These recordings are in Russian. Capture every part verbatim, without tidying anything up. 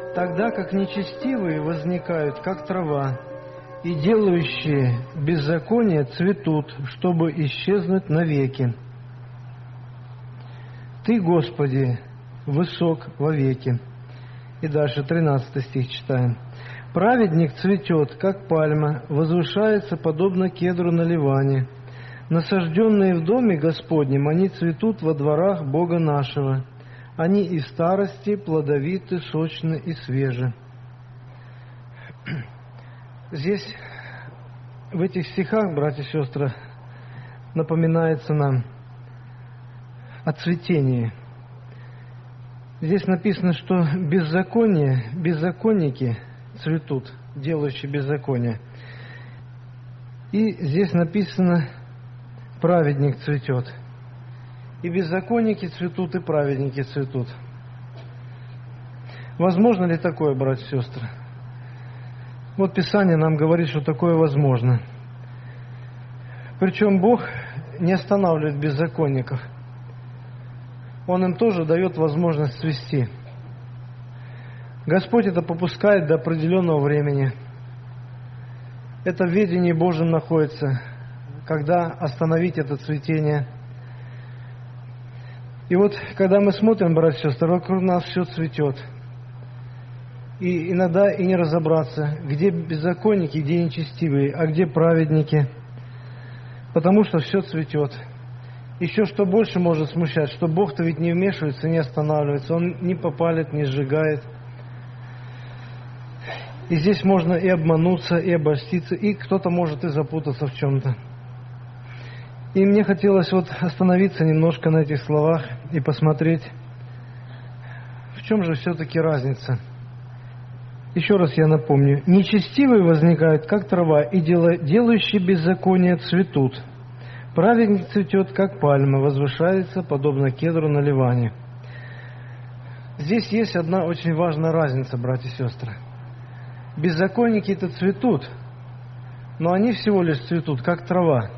Тогда как нечестивые возникают, как трава, и делающие беззаконие цветут, чтобы исчезнуть навеки. Ты, Господи, высок вовеки. И дальше тринадцатый стих читаем. Праведник цветет, как пальма, возвышается, подобно кедру на Ливане. Насажденные в доме Господнем, они цветут во дворах Бога нашего. Они и старости плодовиты, сочны и свежи. Здесь, в этих стихах, братья и сестры, напоминается нам о цветении. Здесь написано, что беззаконие, беззаконники цветут, делающие беззаконие. И здесь написано, праведник цветет. И беззаконники цветут, и праведники цветут. Возможно ли такое, братья и сестры? Вот Писание нам говорит, что такое возможно. Причем Бог не останавливает беззаконников. Он им тоже дает возможность цвести. Господь это попускает до определенного времени. Это в ведении Божьем находится, когда остановить это цветение. И вот, когда мы смотрим, братья и сестры, вокруг нас все цветет. И иногда и не разобраться, где беззаконники, где нечестивые, а где праведники. Потому что все цветет. Еще что больше может смущать, что Бог-то ведь не вмешивается, не останавливается. Он не попалит, не сжигает. И здесь можно и обмануться, и обольститься, и кто-то может и запутаться в чем-то. И мне хотелось вот остановиться немножко на этих словах и посмотреть, в чем же все-таки разница. Еще раз я напомню. Нечестивые возникают, как трава, и делающие беззаконие цветут. Праведник цветет, как пальма, возвышается, подобно кедру на Ливане. Здесь есть одна очень важная разница, братья и сестры. Беззаконники-то цветут, но они всего лишь цветут, как трава.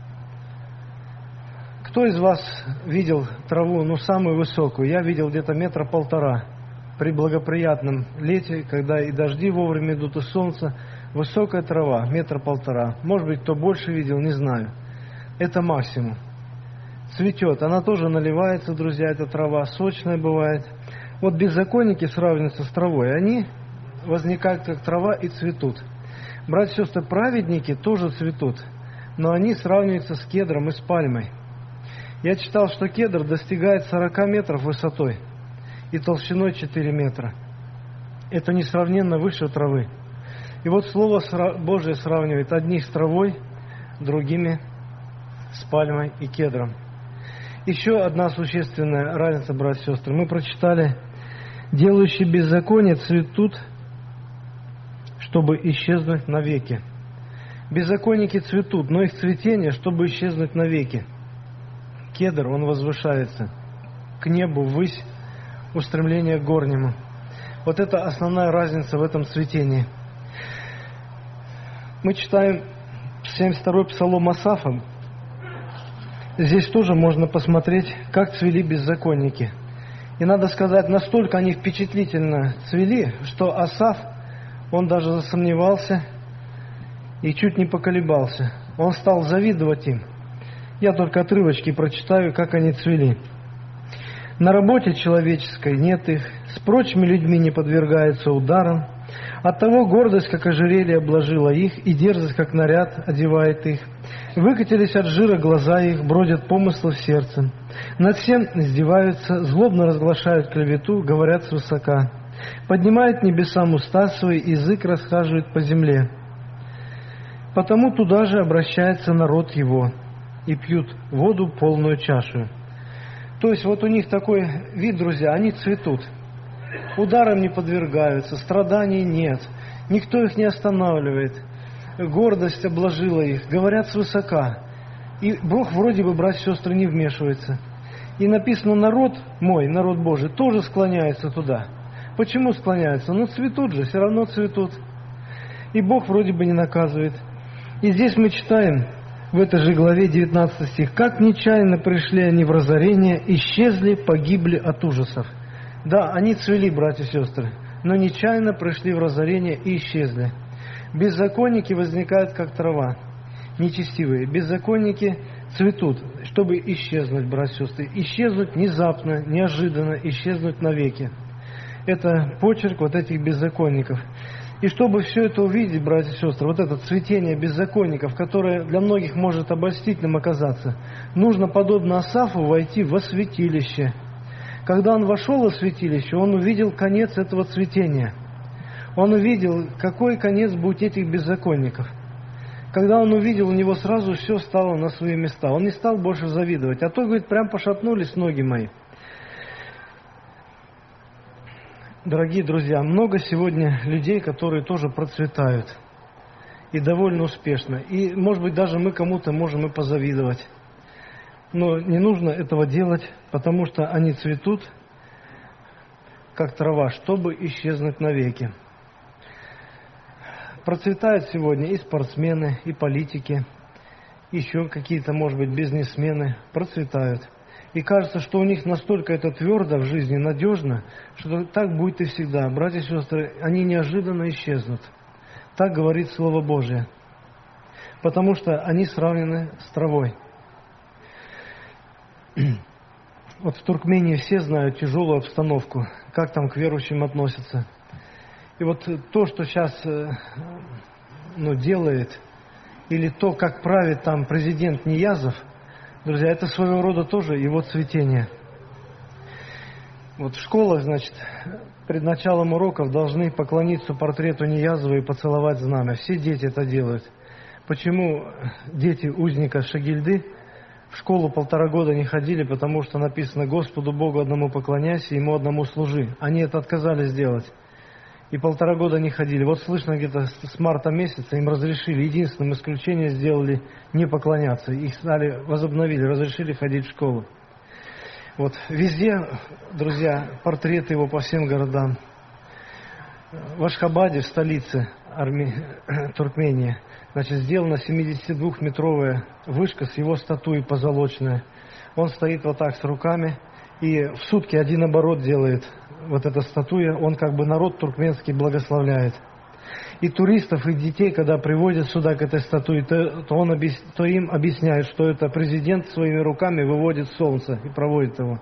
Кто из вас видел траву, ну, самую высокую? Я видел где-то метра полтора. При благоприятном лете, когда и дожди вовремя идут, и солнце, высокая трава, метра полтора. Может быть, кто больше видел, не знаю. Это максимум. Цветет. Она тоже наливается, друзья, эта трава, сочная бывает. Вот беззаконники сравниваются с травой. Они возникают, как трава, и цветут. Братья и сестры, праведники тоже цветут, но они сравниваются с кедром и с пальмой. Я читал, что кедр достигает сорока метров высотой и толщиной четыре метра. Это несравненно выше травы. И вот Слово Божие сравнивает одних с травой, другими с пальмой и кедром. Еще одна существенная разница, братья и сестры. Мы прочитали, делающие беззаконие цветут, чтобы исчезнуть навеки. Беззаконники цветут, но их цветение, чтобы исчезнуть навеки. Кедр, он возвышается к небу, ввысь, устремление к горнему. Вот это основная разница в этом цветении. Мы читаем семьдесят второй псалом Асафа. Здесь тоже можно посмотреть, как цвели беззаконники. И надо сказать, настолько они впечатлительно цвели, что Асаф, он даже засомневался и чуть не поколебался. Он стал завидовать им. Я только отрывочки прочитаю, как они цвели. На работе человеческой нет их, с прочими людьми не подвергаются ударам. Оттого гордость, как ожерелье, обложила их, и дерзость, как наряд, одевает их. Выкатились от жира глаза их, бродят помыслы в сердце. Над всем издеваются, злобно разглашают клевету, говорят свысока. Поднимают небесам уста свои, язык расхаживает по земле. Потому туда же обращается народ его, и пьют воду полную чашу. То есть вот у них такой вид, друзья, они цветут. Ударам не подвергаются, страданий нет, никто их не останавливает. Гордость обложила их, говорят свысока. И Бог вроде бы, братья и сестры, не вмешивается. И написано, народ мой, народ Божий, тоже склоняется туда. Почему склоняются? Ну цветут же, все равно цветут. И Бог вроде бы не наказывает. И здесь мы читаем, в этой же главе девятнадцатый стих, «Как нечаянно пришли они в разорение, исчезли, погибли от ужасов». Да, они цвели, братья и сестры, но нечаянно пришли в разорение и исчезли. Беззаконники возникают, как трава, нечестивые. Беззаконники цветут, чтобы исчезнуть, братья и сестры. Исчезнуть внезапно, неожиданно, исчезнуть навеки. Это почерк вот этих беззаконников. И чтобы все это увидеть, братья и сестры, вот это цветение беззаконников, которое для многих может обольстительным оказаться, нужно, подобно Асафу, войти во святилище. Когда он вошел во святилище, он увидел конец этого цветения. Он увидел, какой конец будет этих беззаконников. Когда он увидел, у него сразу все стало на свои места. Он не стал больше завидовать. А то, говорит, прям пошатнулись ноги мои. Дорогие друзья, много сегодня людей, которые тоже процветают. И довольно успешно. И, может быть, даже мы кому-то можем и позавидовать. Но не нужно этого делать, потому что они цветут, как трава, чтобы исчезнуть навеки. Процветают сегодня и спортсмены, и политики, еще какие-то, может быть, бизнесмены процветают. И кажется, что у них настолько это твердо в жизни, надежно, что так будет и всегда. Братья и сестры, они неожиданно исчезнут. Так говорит Слово Божие. Потому что они сравнены с травой. Вот в Туркмении все знают тяжелую обстановку, как там к верующим относятся. И вот то, что сейчас ну, делает, или то, как правит там президент Ниязов, друзья, это своего рода тоже его цветение. Вот в школах, значит, перед началом уроков должны поклониться портрету Ниязова и поцеловать знамя. Все дети это делают. Почему дети узника Шагильды в школу полтора года не ходили? Потому что написано: Господу Богу одному поклоняйся, Ему одному служи. Они это отказались делать. И полтора года не ходили. Вот слышно, где-то с марта месяца им разрешили, единственным исключением сделали не поклоняться. Их стали, возобновили, разрешили ходить в школу. Вот везде, друзья, портреты его по всем городам. В Ашхабаде, в столице Арми... Туркмении, значит, сделана семидесятидвухметровая вышка с его статуей позолоченная. Он стоит вот так с руками, и в сутки один оборот делает вот эта статуя, он как бы народ туркменский благословляет. И туристов, и детей, когда приводят сюда к этой статуе, то, то, он объяс... то им объясняют, что это президент своими руками выводит солнце и проводит его.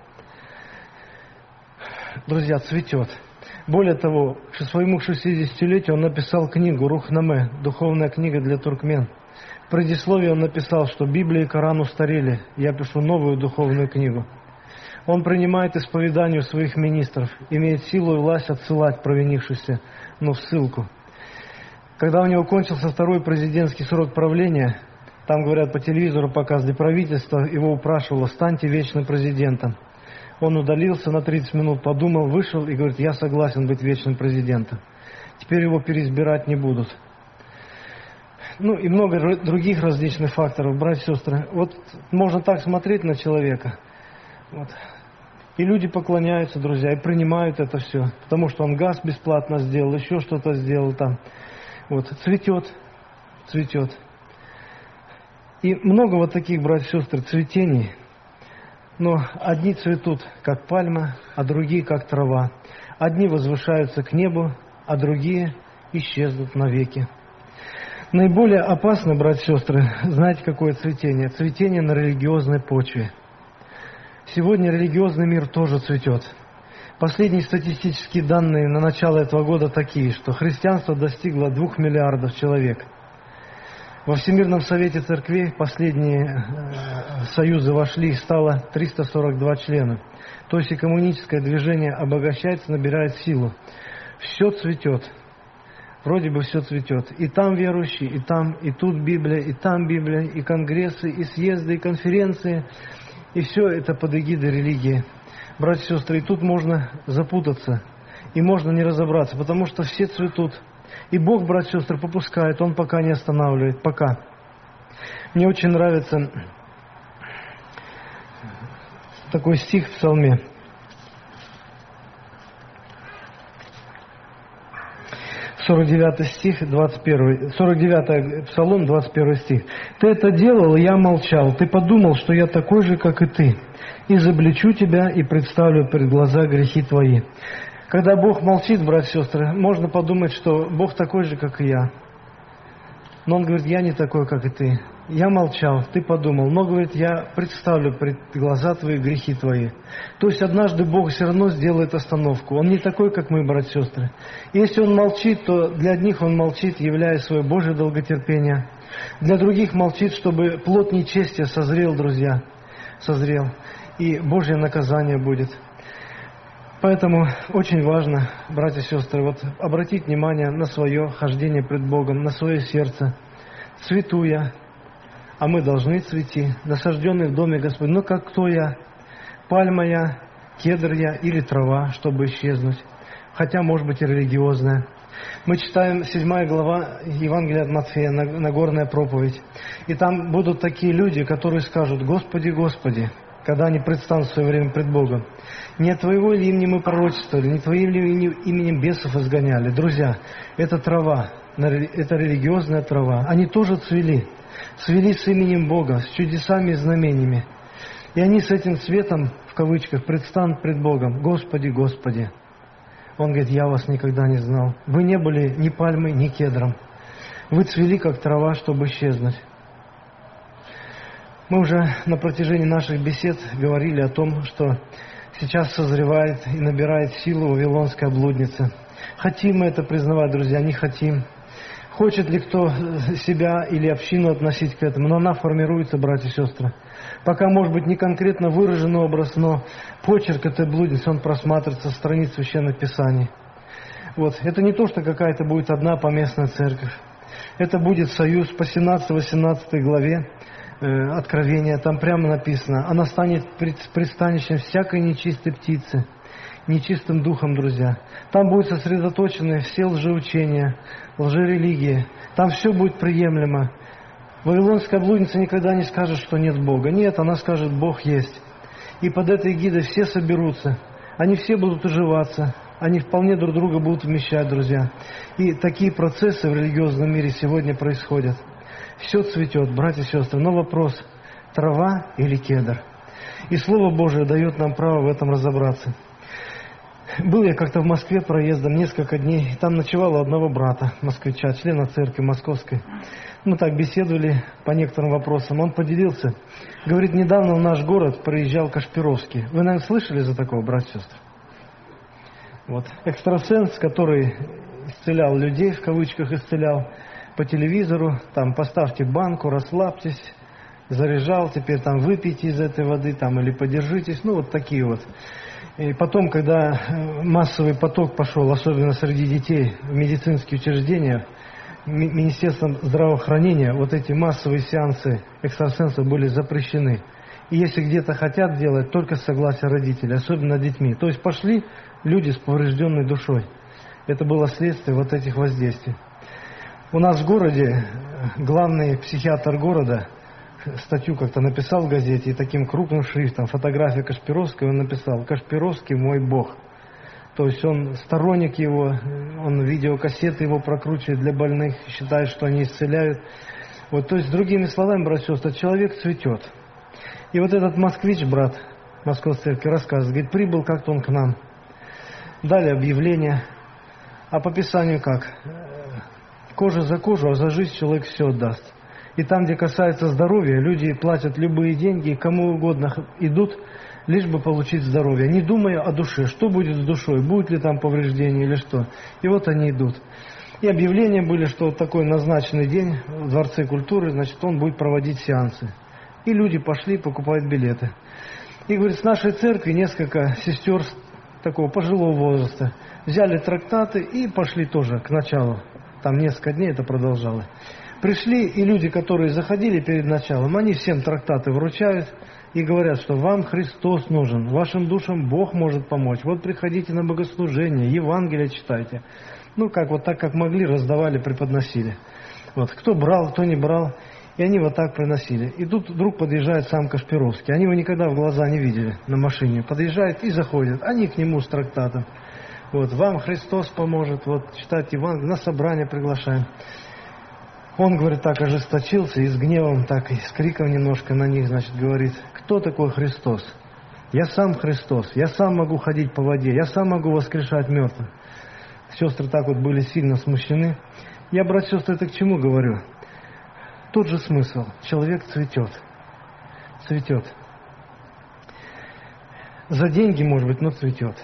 Друзья, цветет. Более того, к своему шестидесятилетию он написал книгу «Рухнаме», духовная книга для туркмен. В предисловии он написал, что Библия и Коран устарели, я пишу новую духовную книгу. Он принимает исповедание у своих министров, имеет силу и власть отсылать провинившихся, но в ссылку. Когда у него кончился второй президентский срок правления, там, говорят, по телевизору показывали, правительство его упрашивало: станьте вечным президентом. Он удалился на тридцать минут, подумал, вышел и говорит: я согласен быть вечным президентом. Теперь его переизбирать не будут. Ну и много других различных факторов, братья и сестры. Вот можно так смотреть на человека. Вот. И люди поклоняются, друзья, и принимают это все, потому что он газ бесплатно сделал, еще что-то сделал там. Вот, цветет, цветет. И много вот таких, братья и сестры, цветений. Но одни цветут, как пальма, а другие, как трава. Одни возвышаются к небу, а другие исчезнут навеки. Наиболее опасно, братья и сестры, знаете, какое цветение? Цветение на религиозной почве. Сегодня религиозный мир тоже цветет. Последние статистические данные на начало этого года такие, что христианство достигло двух миллиардов человек. Во Всемирном Совете Церквей последние э, союзы вошли, и стало триста сорок два члена. То есть экуменическое движение обогащается, набирает силу. Все цветет. Вроде бы все цветет. И там верующие, и там, и тут Библия, и там Библия, и конгрессы, и съезды, и конференции. И все это под эгидой религии. Братья и сестры, и тут можно запутаться, и можно не разобраться, потому что все цветут. И Бог, братья и сестры, попускает, Он пока не останавливает, пока. Мне очень нравится такой стих в Псалме. сорок девятый стих, двадцать первый, сорок девятый Псалом, двадцать первый стих. «Ты это делал, и я молчал. Ты подумал, что я такой же, как и ты. Изобличу тебя и представлю пред глаза грехи твои». Когда Бог молчит, братья и сестры, можно подумать, что Бог такой же, как и я. Но Он говорит, я не такой, как и ты. Я молчал, ты подумал. Но, говорит, я представлю пред глаза твои грехи твои. То есть однажды Бог все равно сделает остановку. Он не такой, как мы, братья и сестры. Если Он молчит, то для одних Он молчит, являя свое Божье долготерпение. Для других молчит, чтобы плод нечестия созрел, друзья. Созрел. И Божье наказание будет. Поэтому очень важно, братья и сестры, вот обратить внимание на свое хождение пред Богом, на свое сердце. Цвету я, а мы должны цвести, насажденный в доме Господь. Но как кто я? Пальма я, кедр я или трава, чтобы исчезнуть. Хотя, может быть, и религиозная. Мы читаем седьмая глава Евангелия от Матфея, Нагорная проповедь. И там будут такие люди, которые скажут: «Господи, Господи», когда они предстанут в свое время пред Богом. Не от Твоего ли имени мы пророчествовали, не Твоим ли именем бесов изгоняли? Друзья, это трава, это религиозная трава. Они тоже цвели, цвели с именем Бога, с чудесами и знамениями. И они с этим цветом, в кавычках, предстанут пред Богом: «Господи, Господи». Он говорит: «Я вас никогда не знал. Вы не были ни пальмой, ни кедром. Вы цвели, как трава, чтобы исчезнуть». Мы уже на протяжении наших бесед говорили о том, что сейчас созревает и набирает силу вавилонская блудница. Хотим мы это признавать, друзья, не хотим. Хочет ли кто себя или общину относить к этому, но она формируется, братья и сестры. Пока, может быть, не конкретно выраженный образ, но почерк этой блудницы, он просматривается со страниц Священных Писаний. Вот. Это не то, что какая-то будет одна поместная церковь. Это будет союз по семнадцатой-восемнадцатой главе э, Откровения. Там прямо написано: «Она станет пристанищем всякой нечистой птицы, нечистым духом», друзья. Там будут сосредоточены все лжеучения, лжерелигии. Там все будет приемлемо. Вавилонская блудница никогда не скажет, что нет Бога. Нет, она скажет: Бог есть. И под этой эгидой все соберутся. Они все будут уживаться. Они вполне друг друга будут вмещать, друзья. И такие процессы в религиозном мире сегодня происходят. Все цветет, братья и сестры. Но вопрос: трава или кедр? И Слово Божие дает нам право в этом разобраться. Был я как-то в Москве проездом несколько дней, и там ночевал у одного брата, москвича, члена церкви московской. Мы так беседовали по некоторым вопросам. Он поделился. Говорит, недавно в наш город проезжал Кашпировский. Вы, наверное, слышали за такого, братья и сестры? Вот. Экстрасенс, который исцелял людей, в кавычках исцелял, по телевизору, там, поставьте банку, расслабьтесь, заряжал, теперь там выпейте из этой воды, там, или подержитесь, ну, вот такие вот. И потом, когда массовый поток пошел, особенно среди детей, в медицинские учреждения, Министерством здравоохранения, вот эти массовые сеансы экстрасенсов были запрещены. И если где-то хотят делать, только с согласия родителей, особенно детьми. То есть пошли люди с поврежденной душой. Это было следствие вот этих воздействий. У нас в городе главный психиатр города статью как-то написал в газете, и таким крупным шрифтом, фотография Кашпировского, он написал: «Кашпировский мой Бог». То есть он сторонник его, он видеокассеты его прокручивает для больных, считает, что они исцеляют. Вот, то есть, другими словами, братья и сестры, человек цветет. И вот этот москвич, брат Московской церкви, рассказывает, говорит, прибыл как-то он к нам. Дали объявление. А по Писанию как? Кожа за кожу, а за жизнь человек все отдаст. И там, где касается здоровья, люди платят любые деньги, и кому угодно идут, лишь бы получить здоровье, не думая о душе, что будет с душой, будет ли там повреждение или что. И вот они идут. И объявления были, что вот такой назначенный день в Дворце культуры, значит, он будет проводить сеансы. И люди пошли покупать билеты. И, говорит, с нашей церкви несколько сестер такого пожилого возраста взяли трактаты и пошли тоже к началу. Там несколько дней это продолжалось. Пришли, и люди, которые заходили перед началом, они всем трактаты вручают и говорят, что вам Христос нужен, вашим душам Бог может помочь. Вот приходите на богослужение, Евангелие читайте. Ну, как вот так, как могли, раздавали, преподносили. Вот, кто брал, кто не брал. И они вот так приносили. И тут вдруг подъезжает сам Кашпировский. Они его никогда в глаза не видели на машине. Подъезжают и заходят. Они к нему с трактатом. Вот, вам Христос поможет. Вот, читать Евангелие, на собрание приглашаем. Он, говорит, так ожесточился и с гневом, так и с криком немножко на них, значит, говорит, кто такой Христос? Я сам Христос, я сам могу ходить по воде, я сам могу воскрешать мертвых. Сестры так вот были сильно смущены. Я, братья и сестры, это к чему говорю? Тот же смысл. Человек цветет. Цветет. За деньги, может быть, но цветет.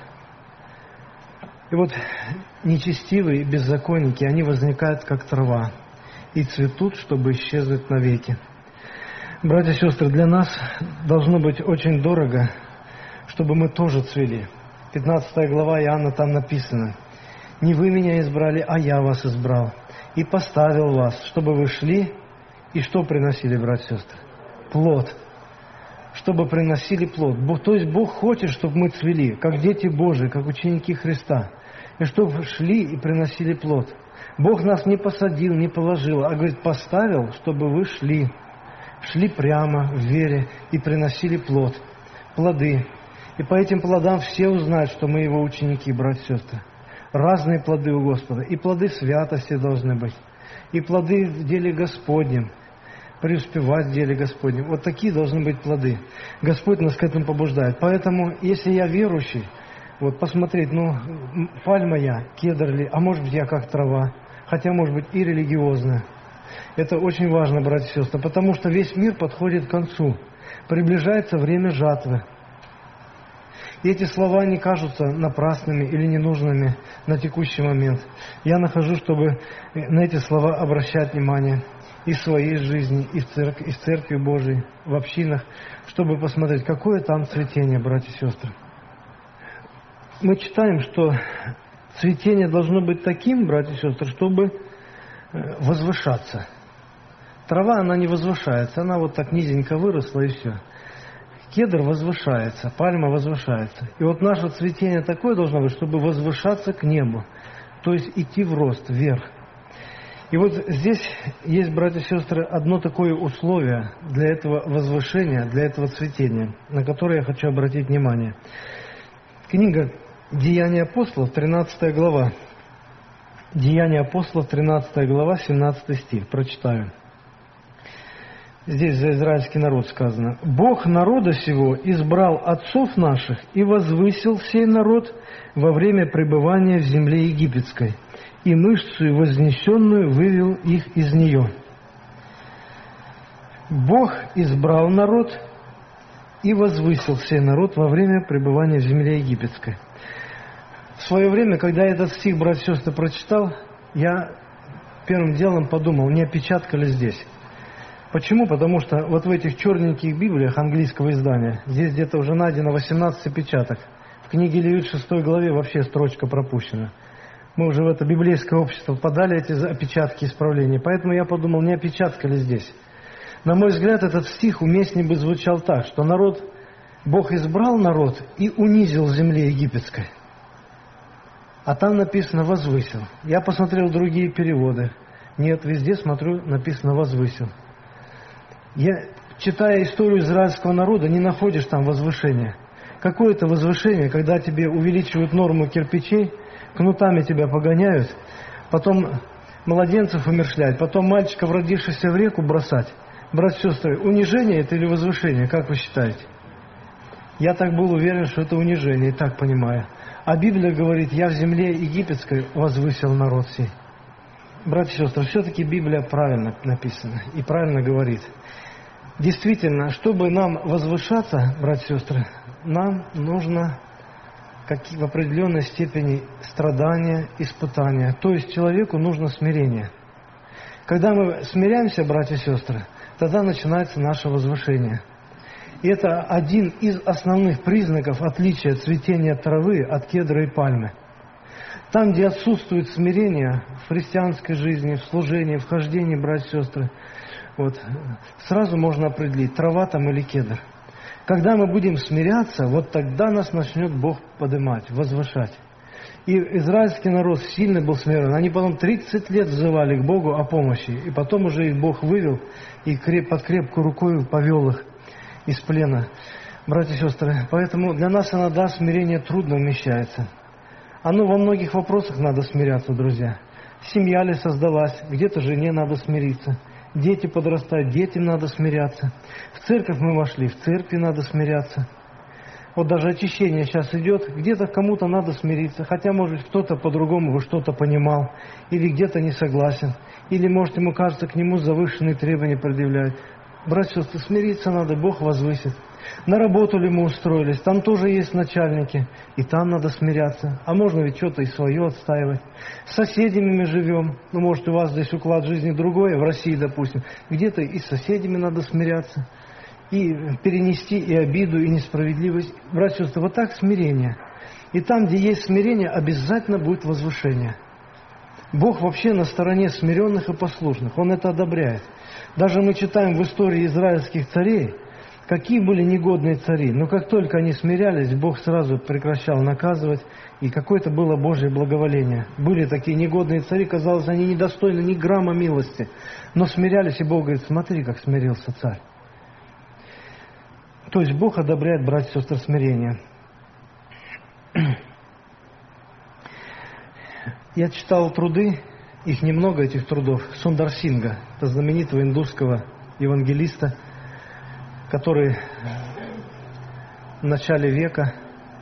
И вот нечестивые беззаконники, они возникают как трава и цветут, чтобы исчезнуть навеки. Братья и сестры, для нас должно быть очень дорого, чтобы мы тоже цвели. пятнадцатая глава Иоанна, там написано: «Не вы меня избрали, а я вас избрал и поставил вас, чтобы вы шли и что приносили, братья и сестры? Плод». Чтобы приносили плод. Бог, то есть Бог хочет, чтобы мы цвели, как дети Божии, как ученики Христа. И чтобы шли и приносили плод. Бог нас не посадил, не положил, а говорит, поставил, чтобы вы шли. Шли прямо в вере и приносили плод, плоды. И по этим плодам все узнают, что мы Его ученики, братья и сестры. Разные плоды у Господа. И плоды святости должны быть. И плоды в деле Господнем. Преуспевать в деле Господнем. Вот такие должны быть плоды. Господь нас к этому побуждает. Поэтому, если я верующий, вот посмотреть, ну, пальма я, кедр ли, а может быть я как трава, хотя может быть и религиозная. Это очень важно, братья и сестры, потому что весь мир подходит к концу. Приближается время жатвы. И эти слова не кажутся напрасными или ненужными на текущий момент. Я нахожу, чтобы на эти слова обращать внимание и в своей жизни, и в церкви, и в церкви Божией, в общинах, чтобы посмотреть, какое там цветение, братья и сестры. Мы читаем, что цветение должно быть таким, братья и сестры, чтобы возвышаться. Трава, она не возвышается, она вот так низенько выросла и все. Кедр возвышается, пальма возвышается. И вот наше цветение такое должно быть, чтобы возвышаться к небу, то есть идти в рост, вверх. И вот здесь есть, братья и сестры, одно такое условие для этого возвышения, для этого цветения, на которое я хочу обратить внимание. Книга «Деяния апостолов», тринадцатая глава. «Деяния апостолов», тринадцатая глава, семнадцатый стих. Прочитаю. Здесь за израильский народ сказано: «Бог народа сего избрал отцов наших и возвысил сей народ во время пребывания в земле египетской, и мышцу вознесенную вывел их из нее». Бог избрал народ и возвысил сей народ во время пребывания в земле египетской. В свое время, когда я этот стих, братья и сестры, прочитал, я первым делом подумал, не опечатка ли здесь. Почему? Потому что вот в этих черненьких Библиях английского издания, здесь где-то уже найдено восемнадцать опечаток. В книге Левит шестой главе вообще строчка пропущена. Мы уже в это библейское общество подали эти опечатки исправления. Поэтому я подумал, не опечатка ли здесь. На мой взгляд, этот стих уместнее бы звучал так, что народ, Бог избрал народ и унизил в земле египетской. А там написано «возвысил». Я посмотрел другие переводы. Нет, везде смотрю, написано «возвысил». Я, читая историю израильского народа, не находишь там возвышения. Какое-то возвышение, когда тебе увеличивают норму кирпичей, кнутами тебя погоняют, потом младенцев умерщвлять, потом мальчиков, родившихся в реку, бросать. Братья и сестры, унижение это или возвышение, как вы считаете? Я так был уверен, что это унижение, и так понимаю. А Библия говорит, я в земле египетской возвысил народ сей. Братья и сестры, все-таки Библия правильно написана и правильно говорит. Действительно, чтобы нам возвышаться, братья и сестры, нам нужно как в определенной степени страдания, испытания. То есть человеку нужно смирение. Когда мы смиряемся, братья и сестры, тогда начинается наше возвышение. И это один из основных признаков отличия цветения травы от кедра и пальмы. Там, где отсутствует смирение в христианской жизни, в служении, в хождении, братья и сестры, вот, сразу можно определить, трава там или кедр. Когда мы будем смиряться, вот тогда нас начнет Бог поднимать, возвышать. И израильский народ сильно был смирен. Они потом тридцать лет взывали к Богу о помощи. И потом уже их Бог вывел и под крепкую рукой повел их из плена. Братья и сестры, поэтому для нас иногда смирение трудно умещается. Оно во многих вопросах надо смиряться, друзья. Семья ли создалась, где-то жене надо смириться. Дети подрастают, детям надо смиряться. В церковь мы вошли, в церкви надо смиряться. Вот даже очищение сейчас идет, где-то кому-то надо смириться, хотя, может, кто-то по-другому бы что-то понимал, или где-то не согласен, или, может, ему кажется, к нему завышенные требования предъявляют. Братья и сестры, смириться надо, Бог возвысит. На работу ли мы устроились, там тоже есть начальники, и там надо смиряться. А можно ведь что-то и свое отстаивать. С соседями мы живем, ну, может, у вас здесь уклад жизни другой, в России, допустим, где-то и с соседями надо смиряться, и перенести и обиду, и несправедливость. Братья и сестры, вот так смирение. И там, где есть смирение, обязательно будет возвышение. Бог вообще на стороне смиренных и послушных, Он это одобряет. Даже мы читаем в истории израильских царей, какие были негодные цари, но как только они смирялись, Бог сразу прекращал наказывать, и какое-то было Божье благоволение. Были такие негодные цари, казалось, они недостойны ни грамма милости, но смирялись, и Бог говорит: смотри, как смирился царь. То есть Бог одобряет, братья и сестры, смирение. Я читал труды, их немного, этих трудов, Сундар Синга, это знаменитого индусского евангелиста, который в начале века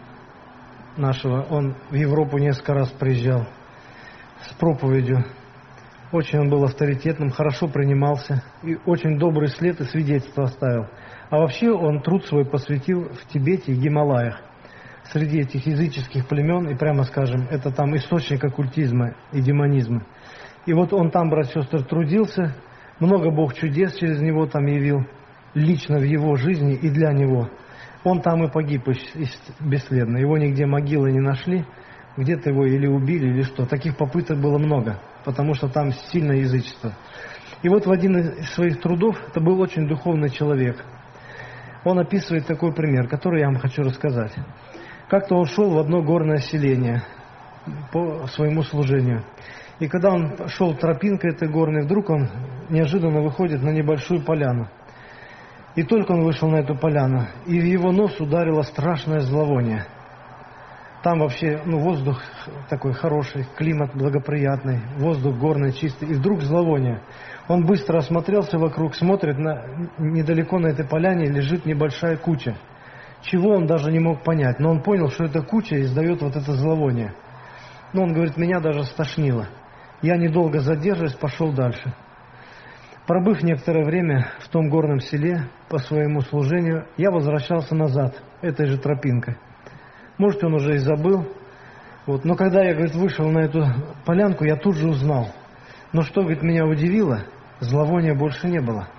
нашего, он в Европу несколько раз приезжал с проповедью. Очень он был авторитетным, хорошо принимался, и очень добрый след и свидетельство оставил. А вообще он труд свой посвятил в Тибете и Гималаях, среди этих языческих племен, и прямо скажем, это там источник оккультизма и демонизма. И вот он там, братья и сестры, трудился, много Бог чудес через него там явил, лично в его жизни и для него. Он там и погиб бесследно, его нигде могилы не нашли, где-то его или убили, или что. Таких попыток было много, потому что там сильное язычество. И вот в один из своих трудов, это был очень духовный человек, он описывает такой пример, который я вам хочу рассказать. Как-то он шел в одно горное селение по своему служению. И когда он шел тропинкой этой горной, вдруг он неожиданно выходит на небольшую поляну. И только он вышел на эту поляну, и в его нос ударило страшное зловоние. Там вообще ну, воздух такой хороший, климат благоприятный, воздух горный, чистый. И вдруг зловоние. Он быстро осмотрелся вокруг, смотрит, на, недалеко на этой поляне лежит небольшая куча. Чего он даже не мог понять, но он понял, что эта куча издает вот это зловоние. Но он говорит, меня даже стошнило. Я недолго задерживаясь, пошел дальше. Пробыв некоторое время в том горном селе по своему служению, я возвращался назад этой же тропинкой. Может, он уже и забыл. Вот. Но когда я, говорит, вышел на эту полянку, я тут же узнал. Но что, говорит, меня удивило, зловония больше не было.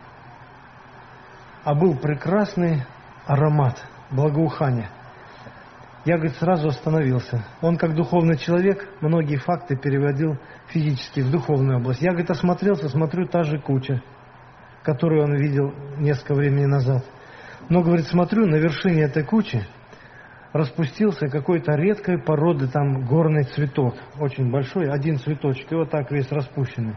А был прекрасный аромат, благоухание. Я, говорит, сразу остановился. Он, как духовный человек, многие факты переводил физически в духовную область. Я, говорит, осмотрелся, смотрю, та же куча, которую он видел несколько времени назад. Но, говорит, смотрю, на вершине этой кучи распустился какой-то редкой породы там горный цветок. Очень большой, один цветочек, и вот так весь распущенный.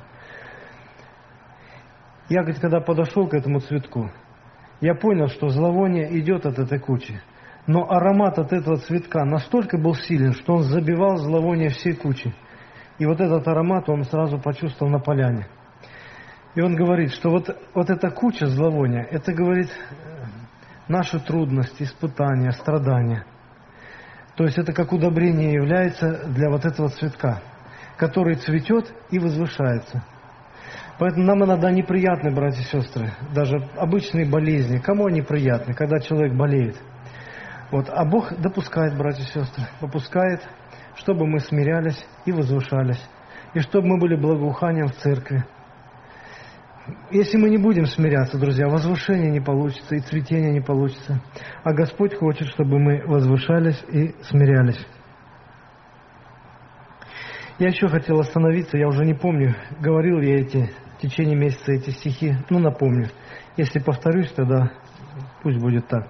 Я, говорит, когда подошел к этому цветку, я понял, что зловоние идет от этой кучи. Но аромат от этого цветка настолько был силен, что он забивал зловоние всей кучи. И вот этот аромат он сразу почувствовал на поляне. И он говорит, что вот, вот эта куча зловония, это, говорит, наши трудности, испытания, страдания. То есть это как удобрение является для вот этого цветка, который цветет и возвышается. Поэтому нам иногда неприятны, братья и сестры, даже обычные болезни. Кому они приятны, когда человек болеет? Вот. А Бог допускает, братья и сестры, допускает, чтобы мы смирялись и возвышались, и чтобы мы были благоуханием в церкви. Если мы не будем смиряться, друзья, возвышения не получится, и цветения не получится. А Господь хочет, чтобы мы возвышались и смирялись. Я еще хотел остановиться, я уже не помню, говорил я эти в течение месяца эти стихи, ну напомню. Если повторюсь, тогда пусть будет так.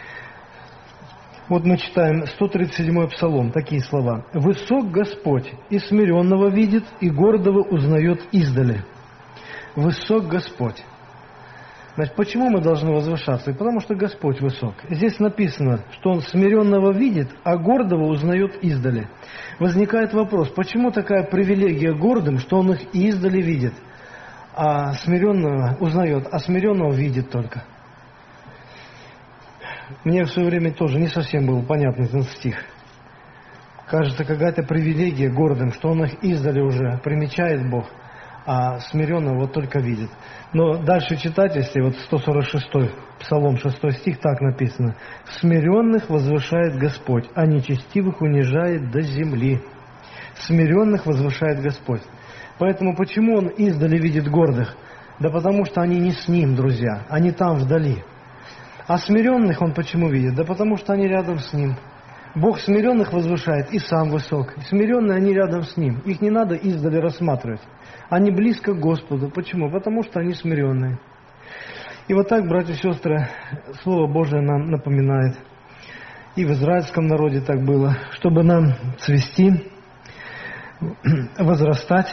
Вот мы читаем сто тридцать седьмой Псалом, такие слова. «Высок Господь, и смиренного видит, и гордого узнает издали». Высок Господь. Значит, почему мы должны возвышаться? Потому что Господь высок. Здесь написано, что Он смиренного видит, а гордого узнает издали. Возникает вопрос, почему такая привилегия гордым, что Он их издали видит, а смиренного узнает, а смиренного видит только? мне в свое время тоже не совсем был понятен этот стих. Кажется, какая-то привилегия гордым, что он их издали уже примечает Бог, а смиренного вот только видит. Но дальше читать, если вот сто сорок шестой Псалом, шестой стих, так написано: «Смиренных возвышает Господь, а нечестивых унижает до земли». Смиренных возвышает Господь. Поэтому почему он издали видит гордых? Да потому что они не с ним, друзья, они там вдали. А смиренных он почему видит? Да потому что они рядом с ним. Бог смиренных возвышает и сам высок. Смиренные они рядом с ним. Их не надо издали рассматривать. Они близко к Господу. Почему? Потому что они смиренные. И вот так, братья и сестры, Слово Божие нам напоминает. И в израильском народе так было. Чтобы нам цвести, возрастать,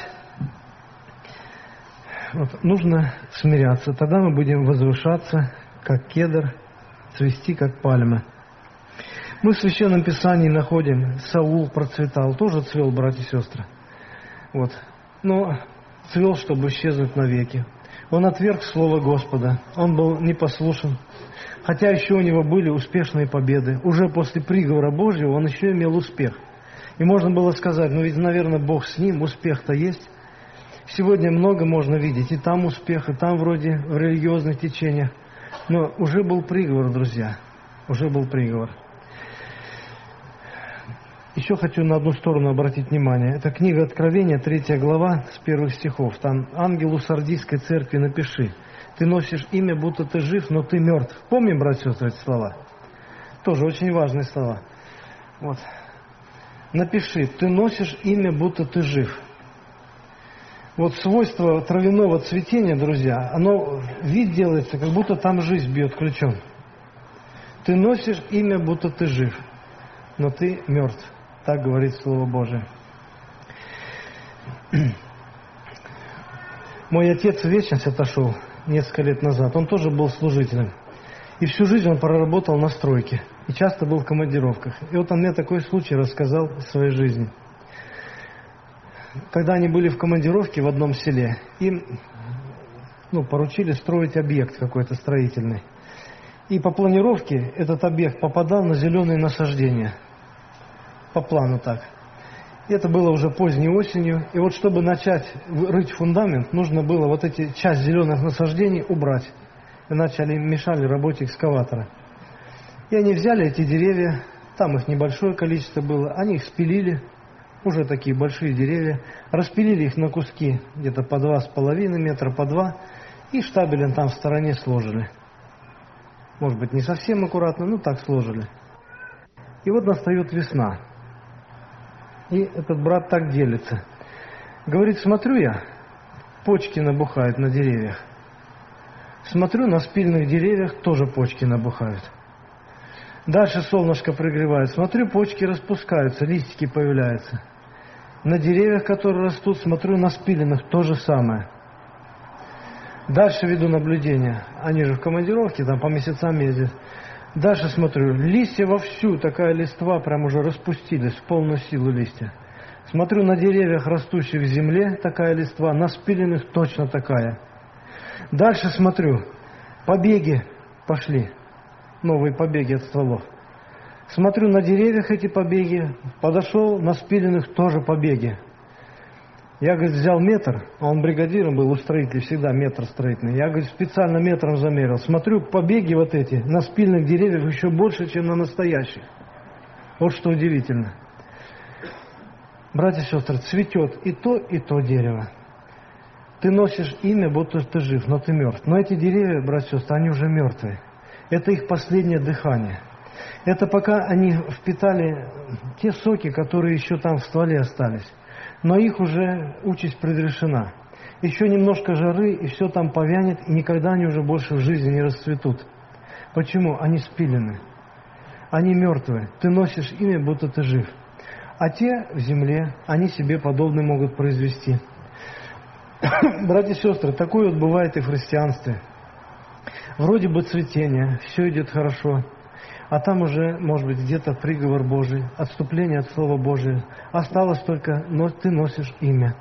вот, нужно смиряться. Тогда мы будем возвышаться, как кедр, цвести, как пальма. Мы в Священном Писании находим, Саул процветал, тоже цвел, братья и сестры. Вот. Но цвел, чтобы исчезнуть навеки. Он отверг Слово Господа, он был непослушен. Хотя еще у него были успешные победы. Уже после приговора Божьего он еще имел успех. И можно было сказать, ну ведь, наверное, Бог с ним, успех-то есть. Сегодня много можно видеть, и там успех, и там вроде в религиозных течениях. Но уже был приговор, друзья, уже был приговор. Еще хочу на одну сторону обратить внимание. Это книга Откровения, третья глава, с первых стихов. Там: «Ангелу Сардийской церкви напиши: ты носишь имя, будто ты жив, но ты мертв». Помним, братья и сестры, эти слова? Тоже очень важные слова. Вот. Напиши: ты носишь имя, будто ты жив. Вот свойство травяного цветения, друзья, оно, вид делается, как будто там жизнь бьет ключом. Ты носишь имя, будто ты жив, но ты мертв. Так говорит Слово Божие. Мой отец в вечность отошел несколько лет назад. Он тоже был служителем. И всю жизнь он проработал на стройке. И часто был в командировках. И вот он мне такой случай рассказал в своей жизни. Когда они были в командировке в одном селе, им ну, поручили строить объект какой-то строительный. И по планировке этот объект попадал на зеленые насаждения. По плану так. И это было уже поздней осенью. И вот чтобы начать рыть фундамент, нужно было вот эти часть зеленых насаждений убрать. Иначе они мешали работе экскаватора. И они взяли эти деревья, там их небольшое количество было, они их спилили, уже такие большие деревья, распилили их на куски, где-то по два с половиной метра, по два, и штабелем там в стороне сложили. Может быть, не совсем аккуратно, но так сложили. И вот настает весна. И этот брат так делится. Говорит: смотрю я, почки набухают на деревьях. Смотрю, на спильных деревьях тоже почки набухают. Дальше солнышко прогревает. Смотрю, почки распускаются, листики появляются. На деревьях, которые растут, смотрю, на спиленных то же самое. Дальше веду наблюдение. Они же в командировке, там по месяцам ездят. Дальше смотрю, листья вовсю, такая листва, прям уже распустились, в полную силу листья. Смотрю, на деревьях, растущих в земле, такая листва, на спиленных точно такая. Дальше смотрю, побеги пошли, новые побеги от стволов. Смотрю, на деревьях эти побеги, подошел, на спиленных тоже побеги. Я, говорит, взял метр, а он бригадиром был у строителей, всегда метр строительный. Я, говорит, специально метром замерил. Смотрю, побеги вот эти на спильных деревьях еще больше, чем на настоящих. Вот что удивительно. Братья и сестры, цветет и то, и то дерево. Ты носишь имя, будто ты жив, но ты мертв. Но эти деревья, братья и сестры, они уже мертвые. Это их последнее дыхание. Это пока они впитали те соки, которые еще там в стволе остались. Но их уже участь предрешена. Еще немножко жары, и все там повянет, и никогда они уже больше в жизни не расцветут. Почему? Они спилены. Они мертвые. Ты носишь имя, будто ты жив. А те в земле, они себе подобные могут произвести. Братья и сестры, такое вот бывает и в христианстве. Вроде бы цветение, все идет хорошо. А там уже, может быть, где-то приговор Божий, отступление от Слова Божия. Осталось только, но ты носишь имя.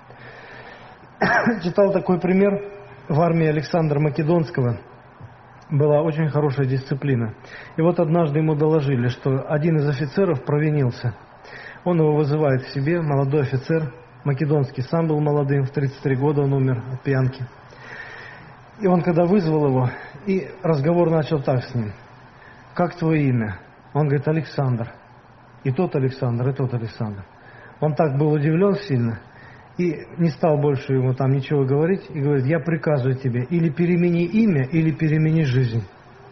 Читал такой пример в армии Александра Македонского. была очень хорошая дисциплина. И вот однажды ему доложили, что один из офицеров провинился. Он его вызывает к себе, молодой офицер, македонский, сам был молодым, в тридцать три года он умер от пьянки. И он когда вызвал его, и разговор начал так с ним: «Как твое имя?» Он говорит: «Александр». И тот Александр, и тот Александр. Он так был удивлен сильно, и не стал больше ему там ничего говорить, и говорит: «Я приказываю тебе, или перемени имя, или перемени жизнь».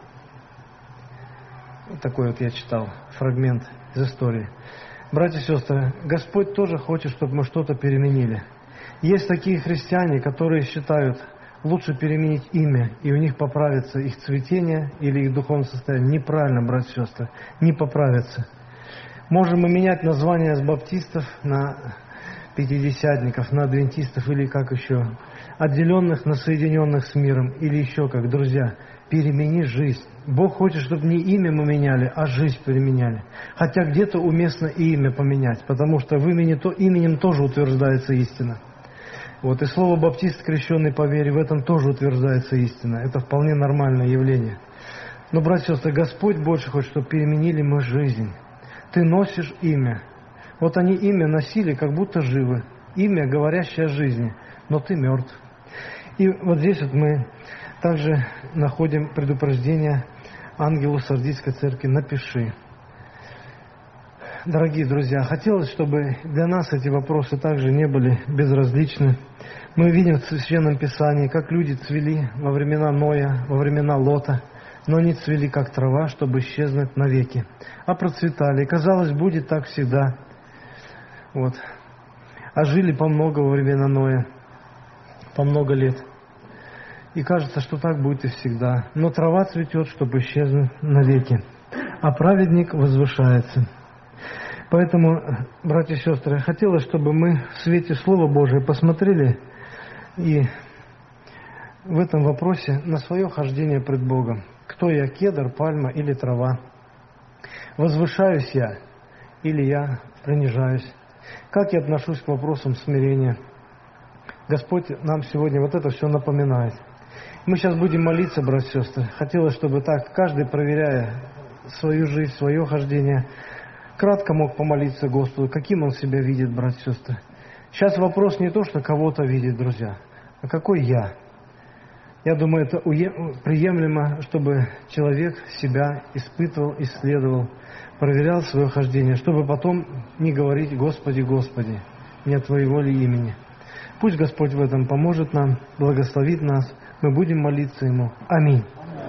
Вот такой вот я читал фрагмент из истории. Братья и сестры, Господь тоже хочет, чтобы мы что-то переменили. Есть такие христиане, которые считают, лучше переменить имя, и у них поправится их цветение или их духовное состояние. Неправильно, братья и сестры, не поправится. Можем мы менять название с баптистов на пятидесятников, на адвентистов или как еще, отделенных на соединенных с миром, или еще как, друзья, перемени жизнь. Бог хочет, чтобы не имя мы меняли, а жизнь переменяли. Хотя где-то уместно и имя поменять, потому что в имени, то, именем тоже утверждается истина. Вот, и слово «баптист, крещенный по вере», в этом тоже утверждается истина. Это вполне нормальное явление. Но, братья и сестры, Господь больше хочет, чтобы переменили мы жизнь. Ты носишь имя. Вот они имя носили, как будто живы. Имя, говорящее о жизни, но ты мертв. И вот здесь вот мы также находим предупреждение ангелу Сардийской церкви: напиши. Дорогие друзья, хотелось, чтобы для нас эти вопросы также не были безразличны. Мы видим в Священном Писании, как люди цвели во времена Ноя, во времена Лота, но не цвели, как трава, чтобы исчезнуть навеки, а процветали. И, казалось, будет так всегда. Вот. А жили по много во времена Ноя, по много лет. И кажется, что так будет и всегда. Но трава цветет, чтобы исчезнуть навеки, а праведник возвышается. Поэтому, братья и сестры, хотелось, чтобы мы в свете Слова Божия посмотрели и в этом вопросе на свое хождение пред Богом. Кто я, кедр, пальма или трава? Возвышаюсь я или я принижаюсь? Как я отношусь к вопросам смирения? Господь нам сегодня вот это все напоминает. Мы сейчас будем молиться, братья и сестры. Хотелось, чтобы так, каждый, проверяя свою жизнь, свое хождение, кратко мог помолиться Господу, каким он себя видит, братья и сестры. Сейчас вопрос не то, что кого-то видит, друзья, а какой я. Я думаю, это приемлемо, чтобы человек себя испытывал, исследовал, проверял свое хождение, чтобы потом не говорить: «Господи, Господи, не от Твоей воли имени». Пусть Господь в этом поможет нам, благословит нас. Мы будем молиться Ему. Аминь.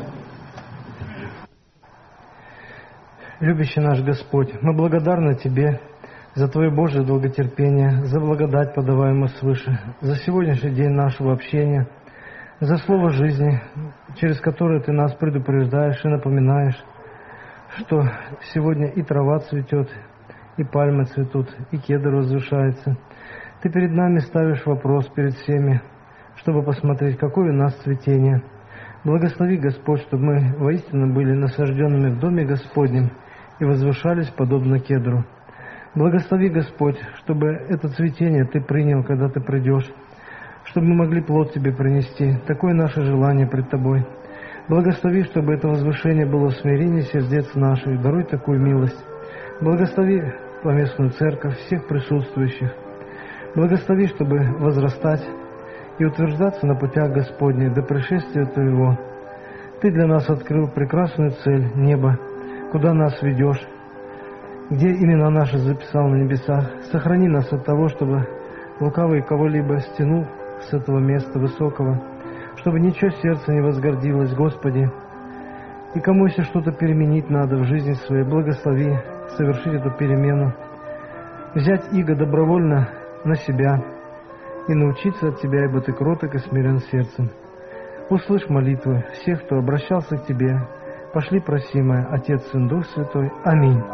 Любящий наш Господь, мы благодарны Тебе за Твое Божие долготерпение, за благодать, подаваемую свыше, за сегодняшний день нашего общения, за слово жизни, через которое Ты нас предупреждаешь и напоминаешь, что сегодня и трава цветет, и пальмы цветут, и кедр возвышается. Ты перед нами ставишь вопрос, перед всеми, чтобы посмотреть, какое у нас цветение. Благослови, Господь, чтобы мы воистину были насажденными в Доме Господнем и возвышались подобно кедру. Благослови, Господь, чтобы это цветение Ты принял, когда Ты придешь, чтобы мы могли плод Тебе принести. Такое наше желание пред Тобой. Благослови, чтобы это возвышение было в смирении сердец наших. Даруй такую милость. Благослови поместную церковь, всех присутствующих. Благослови, чтобы возрастать и утверждаться на путях Господних до пришествия Твоего. Ты для нас открыл прекрасную цель — небо, куда нас ведешь, где имена наши записал на небесах. Сохрани нас от того, чтобы лукавый кого-либо стянул с этого места высокого, чтобы ничего сердце не возгордилось, Господи. И кому если что-то переменить надо в жизни своей, благослови совершить эту перемену, взять иго добровольно на себя и научиться от Тебя, ибо Ты кроток и смирен сердцем. Услышь молитвы всех, кто обращался к Тебе. Пошли просимое, Отец, Сын, Дух Святой. Аминь.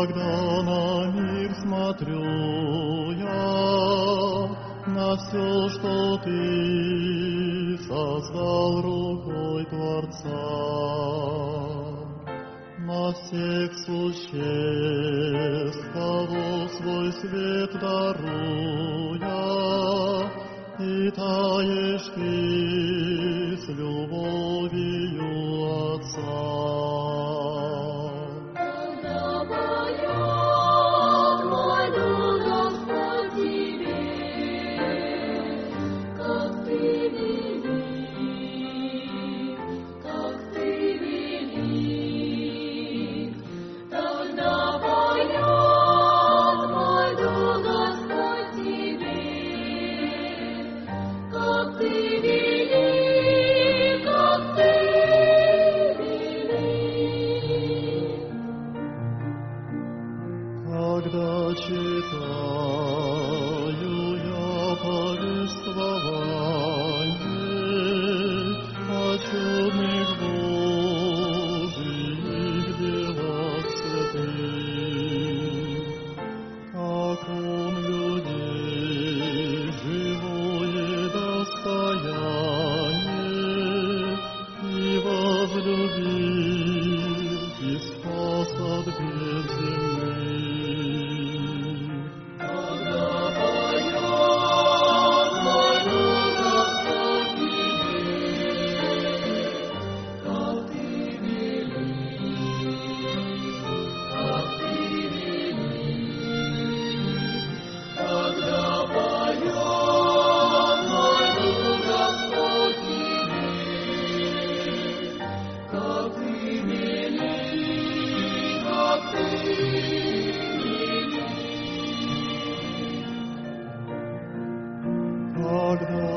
Когда на мир смотрю я, на все, что Ты создал рукой Творца, на всех существ, кого свой свет даруя, и таешь Ты с любовью Отца. Когда читаю я повествование о чудных Божьих делах святых, как Он людей живое достояние и возлюбил, и спас от бед земных. Когда